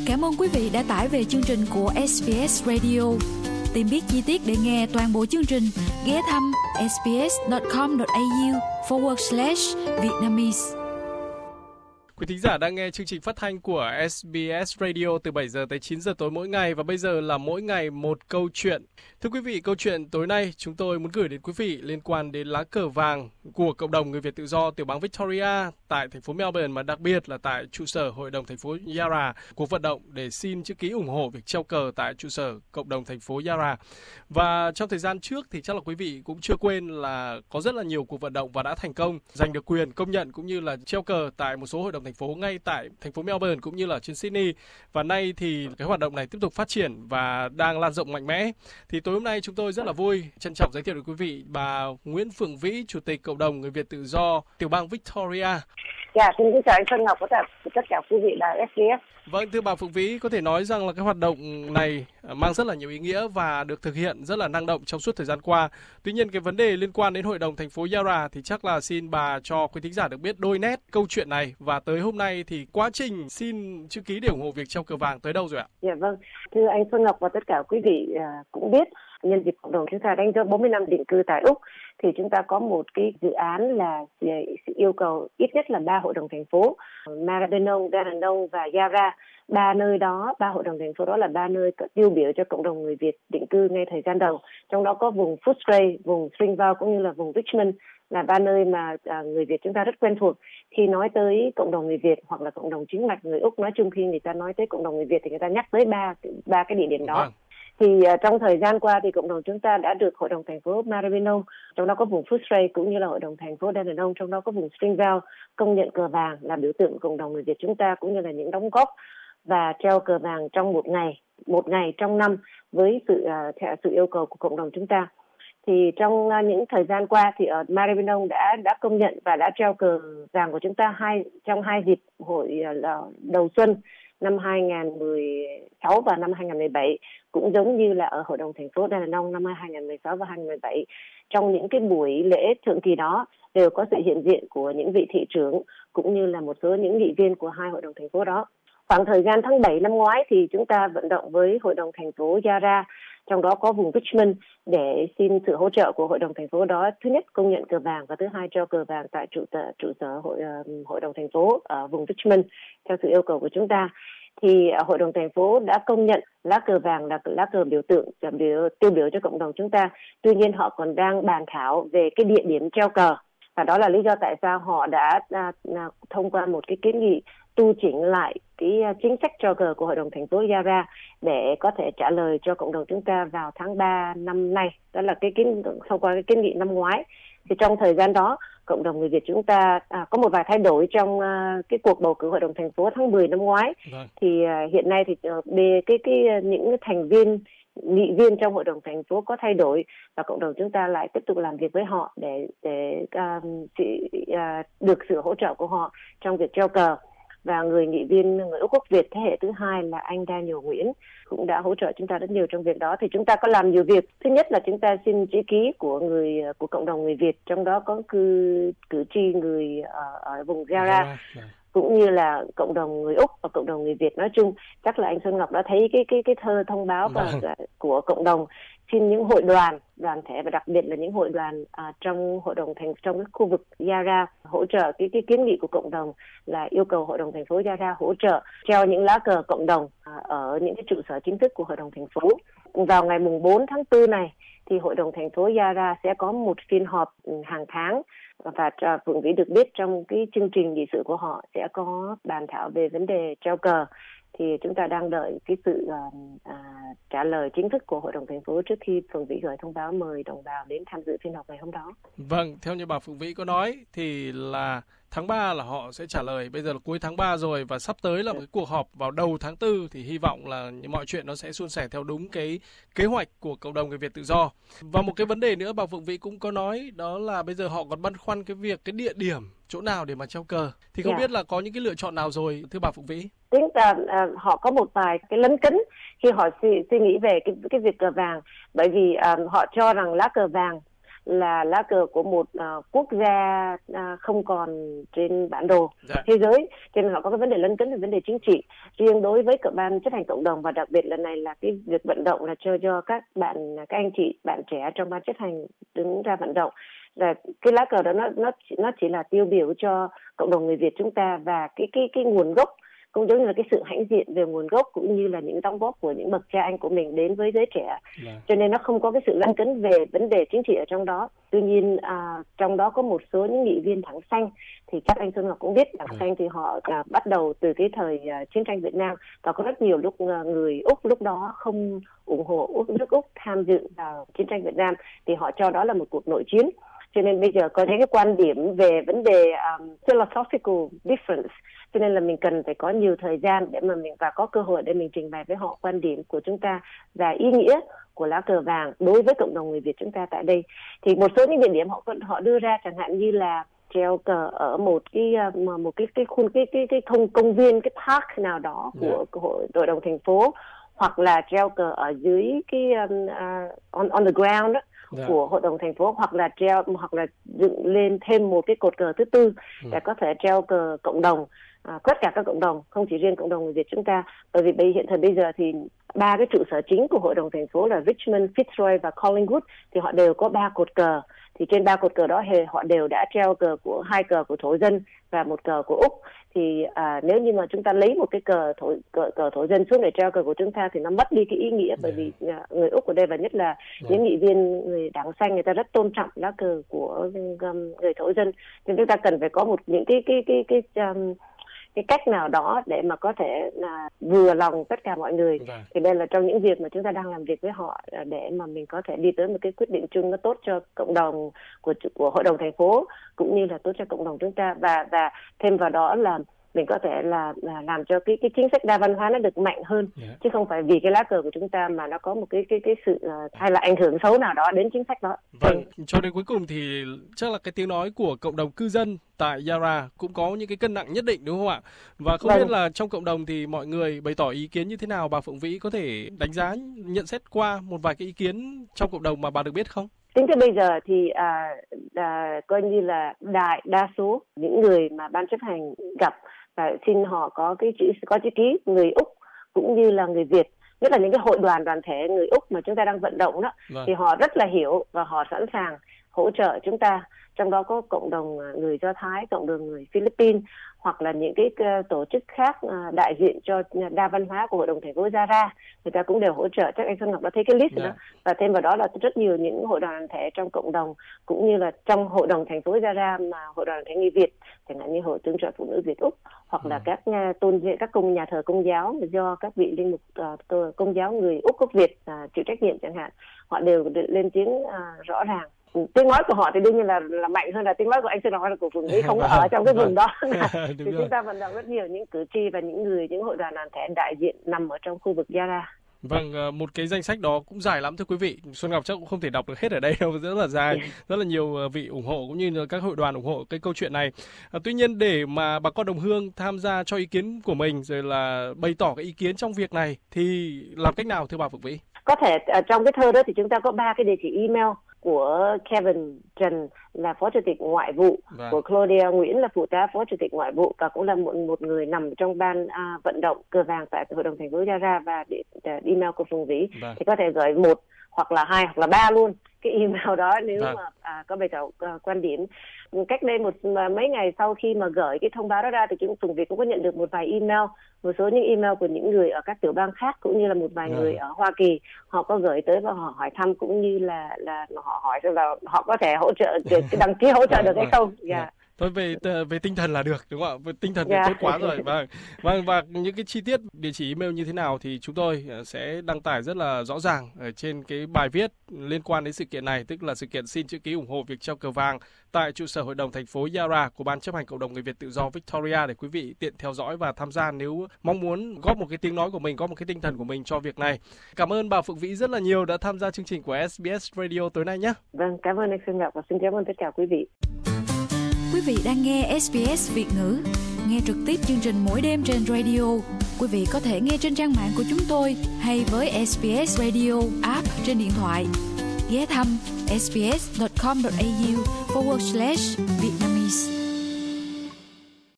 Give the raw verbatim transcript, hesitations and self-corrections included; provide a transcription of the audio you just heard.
Cảm ơn quý vị đã tải về chương trình của ét bê ét Radio. Tìm biết chi tiết để nghe toàn bộ chương trình, ghé thăm sbs.com.au forward slash Vietnamese. Quý thính giả đang nghe chương trình phát thanh của ét bê ét Radio từ bảy giờ tới chín giờ tối mỗi ngày, và bây giờ là mỗi ngày một câu chuyện. Thưa quý vị, câu chuyện tối nay chúng tôi muốn gửi đến quý vị liên quan đến lá cờ vàng của cộng đồng người Việt tự do tiểu bang Victoria tại thành phố Melbourne, mà đặc biệt là tại trụ sở Hội đồng thành phố Yarra. Cuộc vận động để xin chữ ký ủng hộ việc treo cờ tại trụ sở cộng đồng thành phố Yarra. Và trong thời gian trước thì chắc là quý vị cũng chưa quên là có rất là nhiều cuộc vận động và đã thành công giành được quyền công nhận cũng như là treo cờ tại một số hội đồng thành phố ngay tại thành phố Melbourne cũng như là trên Sydney. Và nay thì cái hoạt động này tiếp tục phát triển và đang lan rộng mạnh mẽ. Thì tối hôm nay chúng tôi rất là vui trân trọng giới thiệu đến quý vị bà Nguyễn Phượng Vĩ, Chủ tịch Cộng đồng Người Việt Tự do tiểu bang Victoria. Dạ, xin kính chào anh Xuân Ngọc và tất cả quý vị đài ét bê ét. Vâng, thưa bà Phượng Vĩ, có thể nói rằng là cái hoạt động này mang rất là nhiều ý nghĩa và được thực hiện rất là năng động trong suốt thời gian qua. Tuy nhiên, cái vấn đề liên quan đến Hội đồng thành phố Yarra thì chắc là xin bà cho quý thính giả được biết đôi nét câu chuyện này. Và tới hôm nay thì quá trình xin chữ ký để ủng hộ việc treo cờ vàng tới đâu rồi ạ? Dạ vâng, thưa anh Xuân Ngọc và tất cả quý vị cũng biết, nhân dịp cộng đồng chúng ta đánh dấu bốn mươi năm định cư tại Úc, thì chúng ta có một cái dự án là sự yêu cầu ít nhất là ba hội đồng thành phố, Maribyrnong, Dandenong và Yarra. Ba nơi đó, ba hội đồng thành phố đó là ba nơi tiêu biểu cho cộng đồng người Việt định cư ngay thời gian đầu. Trong đó có vùng Footscray, vùng Springvale cũng như là vùng Richmond là ba nơi mà à, người Việt chúng ta rất quen thuộc. Khi nói tới cộng đồng người Việt hoặc là cộng đồng chính mạch người Úc nói chung, khi người ta nói tới cộng đồng người Việt thì người ta nhắc tới ba ba cái địa điểm đó. Vâng. Thì uh, trong thời gian qua thì cộng đồng chúng ta đã được hội đồng thành phố Maribyrnong, trong đó có vùng Footscray cũng như là hội đồng thành phố Dandenong, trong đó có vùng Springvale công nhận cờ vàng là biểu tượng của cộng đồng người Việt chúng ta cũng như là những đóng góp và treo cờ vàng trong một ngày, một ngày trong năm với sự uh, theo sự yêu cầu của cộng đồng chúng ta. Thì trong uh, những thời gian qua thì ở Maribyrnong đã đã công nhận và đã treo cờ vàng của chúng ta hai trong hai dịp hội uh, đầu xuân năm hai không một sáu và năm hai không một bảy, cũng giống như là ở hội đồng thành phố Dandenong năm hai không một sáu và hai không một bảy. Trong những cái buổi lễ thượng kỳ đó đều có sự hiện diện của những vị thị trưởng cũng như là một số những nghị viên của hai hội đồng thành phố đó. Khoảng thời gian tháng bảy năm ngoái thì chúng ta vận động với hội đồng thành phố Yarra, trong đó có vùng Richmond, để xin sự hỗ trợ của hội đồng thành phố đó. Thứ nhất, công nhận cờ vàng, và thứ hai, treo cờ vàng tại trụ sở trụ sở hội uh, hội đồng thành phố ở vùng Richmond theo sự yêu cầu của chúng ta. Thì uh, hội đồng thành phố đã công nhận lá cờ vàng là lá cờ biểu tượng biểu, tiêu biểu cho cộng đồng chúng ta. Tuy nhiên họ còn đang bàn thảo về cái địa điểm treo cờ, và đó là lý do tại sao họ đã uh, uh, thông qua một cái kiến nghị tu chỉnh lại cái chính sách treo cờ của hội đồng thành phố Yarra để có thể trả lời cho cộng đồng chúng ta vào tháng ba năm nay. Đó là cái kiến thông qua cái kiến nghị năm ngoái. Thì trong thời gian đó, cộng đồng người Việt chúng ta à, có một vài thay đổi trong à, cái cuộc bầu cử hội đồng thành phố tháng mười năm ngoái. Vâng. Thì à, hiện nay thì về cái cái những thành viên nghị viên trong hội đồng thành phố có thay đổi, và cộng đồng chúng ta lại tiếp tục làm việc với họ để để à, chỉ, à, được sự hỗ trợ của họ trong việc treo cờ. Và người nghị viên người Úc gốc Việt thế hệ thứ hai là anh Daniel Nguyễn cũng đã hỗ trợ chúng ta rất nhiều trong việc đó. Thì chúng ta có làm nhiều việc. Thứ nhất là chúng ta xin chữ ký của người của cộng đồng người Việt, trong đó có cử cử tri người ở, ở vùng Yarra, cũng như là cộng đồng người Úc và cộng đồng người Việt nói chung. Chắc là anh Xuân Ngọc đã thấy cái cái cái thơ thông báo và, của cộng đồng xin những hội đoàn, đoàn thể và đặc biệt là những hội đoàn à, trong hội đồng thành trong cái khu vực Yarra hỗ trợ cái cái kiến nghị của cộng đồng là yêu cầu hội đồng thành phố Yarra hỗ trợ treo những lá cờ cộng đồng à, ở những cái trụ sở chính thức của hội đồng thành phố. Vào ngày mùng bốn tháng tư này thì hội đồng thành phố Yarra sẽ có một phiên họp hàng tháng, và Phượng Vĩ được biết trong cái chương trình nghị sự của họ sẽ có bàn thảo về vấn đề treo cờ. Thì chúng ta đang đợi cái sự uh, uh, trả lời chính thức của hội đồng thành phố trước khi Phượng Vĩ gửi thông báo mời đồng bào đến tham dự phiên họp ngày hôm đó. Vâng, theo như bà Phượng Vĩ có nói thì là tháng ba là họ sẽ trả lời. Bây giờ là cuối tháng ba rồi và sắp tới là một cái cuộc họp vào đầu tháng tư, thì hy vọng là mọi chuyện nó sẽ suôn sẻ theo đúng cái kế hoạch của cộng đồng người Việt tự do. Và một cái vấn đề nữa bà Phượng Vĩ cũng có nói, đó là bây giờ họ còn băn khoăn cái việc cái địa điểm chỗ nào để mà treo cờ. Thì không yeah. biết là có những cái lựa chọn nào rồi thưa bà Phượng Vĩ? Tính là uh, họ có một vài cái lấn cấn khi họ suy, suy nghĩ về cái cái việc cờ vàng, bởi vì uh, họ cho rằng lá cờ vàng là lá cờ của một uh, quốc gia uh, không còn trên bản đồ dạ. thế giới, cho nên họ có cái vấn đề lấn cấn về vấn đề chính trị. Riêng đối với các ban chấp hành cộng đồng và đặc biệt lần này là cái việc vận động là cho cho các bạn các anh chị bạn trẻ trong ban chấp hành đứng ra vận động, là cái lá cờ đó nó nó nó chỉ là tiêu biểu cho cộng đồng người Việt chúng ta và cái cái cái nguồn gốc, cũng giống như là cái sự hãnh diện về nguồn gốc cũng như là những đóng góp của những bậc cha anh của mình đến với giới trẻ. Yeah. Cho nên nó không có cái sự lấn cấn về vấn đề chính trị ở trong đó. Tuy nhiên à, trong đó có một số những nghị viên đảng xanh thì chắc anh Xuân Ngọc cũng biết, đảng yeah. xanh thì họ à, bắt đầu từ cái thời à, chiến tranh Việt Nam, và có rất nhiều lúc à, người Úc lúc đó không ủng hộ Úc, nước Úc tham dự vào chiến tranh Việt Nam, thì họ cho đó là một cuộc nội chiến. Cho nên bây giờ có những cái quan điểm về vấn đề um, philosophical difference, cho nên là mình cần phải có nhiều thời gian để mà mình và có cơ hội để mình trình bày với họ quan điểm của chúng ta và ý nghĩa của lá cờ vàng đối với cộng đồng người Việt chúng ta tại đây. Thì một số những địa điểm họ họ đưa ra chẳng hạn như là treo cờ ở một cái một cái cái khuôn cái cái cái công công viên, cái park nào đó của, yeah. của hội, hội đồng thành phố, hoặc là treo cờ ở dưới cái um, uh, on on the ground đó. Yeah. của hội đồng thành phố, hoặc là treo hoặc là dựng lên thêm một cái cột cờ thứ tư để ừ. có thể treo cờ cộng đồng, à, tất cả các cộng đồng, không chỉ riêng cộng đồng người Việt chúng ta. Bởi vì bây hiện thời bây giờ thì ba cái trụ sở chính của hội đồng thành phố là Richmond, Fitzroy và Collingwood, thì họ đều có ba cột cờ. Thì trên ba cột cờ đó thì họ đều đã treo cờ của hai cờ của thổ dân và một cờ của Úc. Thì à, nếu như mà chúng ta lấy một cái cờ thổ cờ, cờ thổ dân xuống để treo cờ của chúng ta thì nó mất đi cái ý nghĩa, bởi vì à, người Úc ở đây và nhất là yeah. những nghị viên người đảng xanh người ta rất tôn trọng lá cờ của um, người thổ dân, nên chúng ta cần phải có một những cái cái cái cái, cái um, cái cách nào đó để mà có thể là vừa lòng tất cả mọi người. Vâng. Thì đây là trong những việc mà chúng ta đang làm việc với họ để mà mình có thể đi tới một cái quyết định chung nó tốt cho cộng đồng của của hội đồng thành phố cũng như là tốt cho cộng đồng chúng ta, và và thêm vào đó là mình có thể là, là làm cho cái cái chính sách đa văn hóa nó được mạnh hơn, yeah. chứ không phải vì cái lá cờ của chúng ta mà nó có một cái cái cái sự uh, hay là ảnh hưởng xấu nào đó đến chính sách đó. Vâng, ừ. Cho đến cuối cùng thì chắc là cái tiếng nói của cộng đồng cư dân tại Yarra cũng có những cái cân nặng nhất định, đúng không ạ? Và không vâng. biết là trong cộng đồng thì mọi người bày tỏ ý kiến như thế nào, bà Phượng Vĩ có thể đánh giá nhận xét qua một vài cái ý kiến trong cộng đồng mà bà được biết không? Tính tới bây giờ thì à, à, coi như là đại đa số những người mà ban chấp hành gặp và xin họ có cái chữ có chữ ký người Úc cũng như là người Việt, nhất là những cái hội đoàn đoàn thể người Úc mà chúng ta đang vận động đó, vâng. thì họ rất là hiểu và họ sẵn sàng hỗ trợ chúng ta. Trong đó có cộng đồng người Do Thái, cộng đồng người Philippines, hoặc là những cái tổ chức khác đại diện cho đa văn hóa của hội đồng thành phố Yarra, người ta cũng đều hỗ trợ. Chắc anh Xuân Ngọc đã thấy cái list yeah. đó. Và thêm vào đó là rất nhiều những hội đoàn đoàn thể trong cộng đồng cũng như là trong hội đồng thành phố Yarra mà hội đoàn đoàn thể người Việt, chẳng hạn như hội tương trợ phụ nữ Việt Úc, hoặc là các nhà tôn các công nhà thờ công giáo do các vị linh mục uh, công giáo người Úc gốc Việt uh, chịu trách nhiệm chẳng hạn, họ đều lên tiếng uh, rõ ràng. Tiếng nói của họ thì đương nhiên là là mạnh hơn là tiếng nói của anh Xuân Ngọc hay là của Phượng Vĩ, không ở trong cái vùng đó. Thì chúng ta vận động rất nhiều những cử tri và những người, những hội đoàn đoàn thể đại diện nằm ở trong khu vực Yarra. Vâng, một cái danh sách đó cũng dài lắm thưa quý vị. Xuân Ngọc chắc cũng không thể đọc được hết ở đây đâu, rất là dài, rất là nhiều vị ủng hộ cũng như là các hội đoàn ủng hộ cái câu chuyện này. À, tuy nhiên để mà bà con đồng hương tham gia cho ý kiến của mình rồi là bày tỏ cái ý kiến trong việc này thì làm cách nào thưa bà Phượng Vĩ? Có thể trong cái thơ đó thì chúng ta có ba cái địa chỉ email của Kevin Trần là phó chủ tịch ngoại vụ, vâng. của Claudia Nguyễn là phụ tá phó chủ tịch ngoại vụ và cũng là một một người nằm trong ban uh, vận động cờ vàng tại hội đồng thành phố Yarra, và để, để email của Phượng Vĩ vâng. thì có thể gửi một hoặc là hai hoặc là ba luôn cái email đó nếu vâng. mà à, có bày tỏ uh, quan điểm. Cách đây một mấy ngày sau khi mà gửi cái thông báo đó ra thì chúng Phượng Vĩ cũng có nhận được một vài email, một số những email của những người ở các tiểu bang khác cũng như là một vài vâng. người ở Hoa Kỳ, họ có gửi tới và họ hỏi thăm cũng như là là họ hỏi xem là họ có thể hỗ trợ được đăng ký hỗ trợ được hay không. Dạ. Yeah. Thôi về về tinh thần là được, đúng không ạ? Về tinh thần thì yeah. tốt quá rồi. Vâng. Vâng, và những cái chi tiết địa chỉ email như thế nào thì chúng tôi sẽ đăng tải rất là rõ ràng ở trên cái bài viết liên quan đến sự kiện này, tức là sự kiện xin chữ ký ủng hộ việc treo cờ vàng tại trụ sở hội đồng thành phố Yarra của Ban chấp hành cộng đồng người Việt tự do Victoria, để quý vị tiện theo dõi và tham gia nếu mong muốn góp một cái tiếng nói của mình, góp một cái tinh thần của mình cho việc này. Cảm ơn bà Phượng Vĩ rất là nhiều đã tham gia chương trình của ét bê ét Radio tối nay nhé. Vâng, cảm ơn anh Xuân Ngọc và xin cảm ơn tất cả quý vị. Quý vị đang nghe ét bê ét Việt ngữ, nghe trực tiếp chương trình mỗi đêm trên radio. Quý vị có thể nghe trên trang mạng của chúng tôi hay với ét bê ét Radio app trên điện thoại. Ghé thăm ét bê ét chấm com dot a u forward slash Vietnamese.